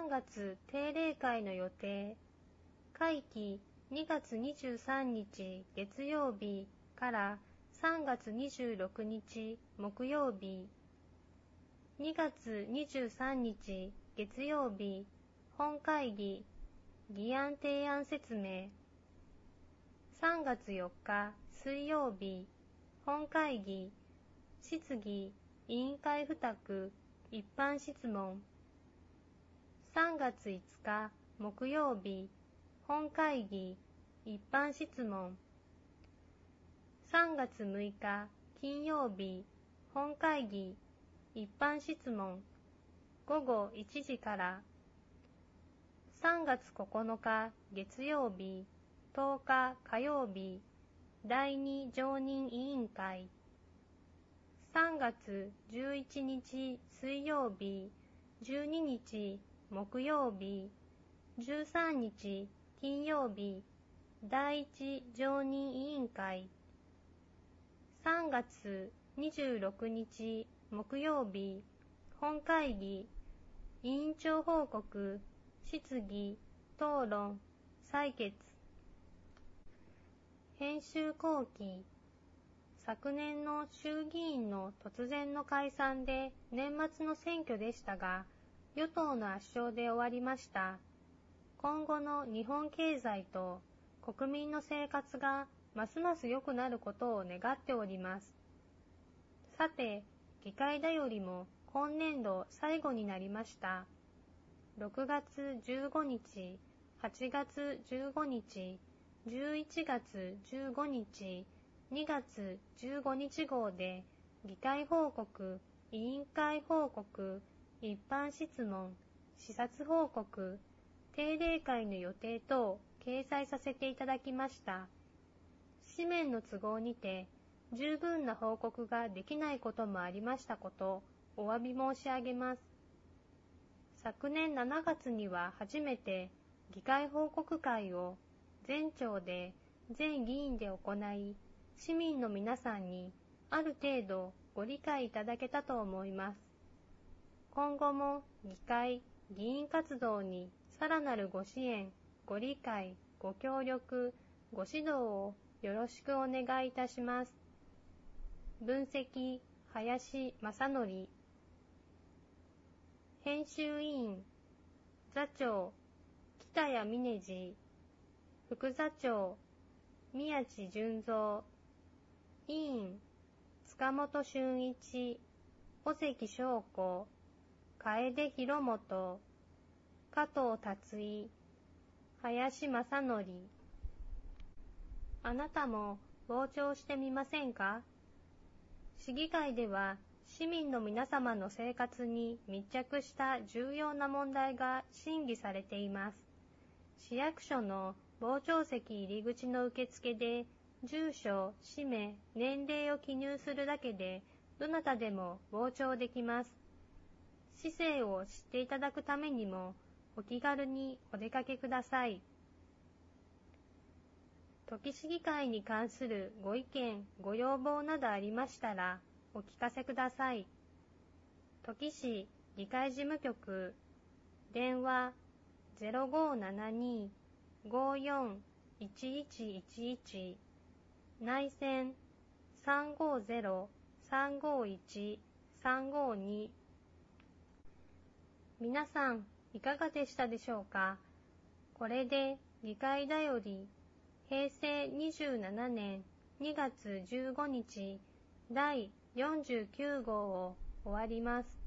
3月定例会の予定。会期2月23日月曜日から3月26日木曜日。2月23日月曜日、本会議、議案提案説明。3月4日水曜日、本会議、質疑、委員会付託、一般質問。3月5日木曜日、本会議、一般質問。3月6日金曜日、本会議、一般質問。午後1時から。3月9日月曜日、10日火曜日、第2常任委員会。3月11日水曜日、12日木曜日、13日金曜日、第1常任委員会。3月26日木曜日、本会議、委員長報告、質疑、討論、採決。編集後期。昨年の衆議院の突然の解散で年末の選挙でしたが、与党の圧勝で終わりました。今後の日本経済と国民の生活がますます良くなることを願っております。さて、議会だよりも今年度最後になりました。6月15日、8月15日、11月15日、2月15日号で議会報告、委員会報告、一般質問、視察報告、定例会の予定等掲載させていただきました。紙面の都合にて十分な報告ができないこともありましたこと、お詫び申し上げます。昨年7月には初めて議会報告会を全庁で全議員で行い、市民の皆さんにある程度ご理解いただけたと思います。今後も議会、議員活動にさらなるご支援、ご理解、ご協力、ご指導をよろしくお願いいたします。分析、林正則。編集委員、座長、北谷峰次。副座長、宮地純三。委員、塚本俊一、尾関翔子、楓広本、加藤達井、林正則。あなたも傍聴してみませんか？市議会では市民の皆様の生活に密着した重要な問題が審議されています。市役所の傍聴席入り口の受付で住所、氏名、年齢を記入するだけでどなたでも傍聴できます。市政を知っていただくためにもお気軽にお出かけください。土岐市議会に関するご意見、ご要望などありましたらお聞かせください。土岐市議会事務局、電話 0572-541111、内線 350-351-352。皆さん、いかがでしたでしょうか？これで議会だより平成27年2月15日第49号を終わります。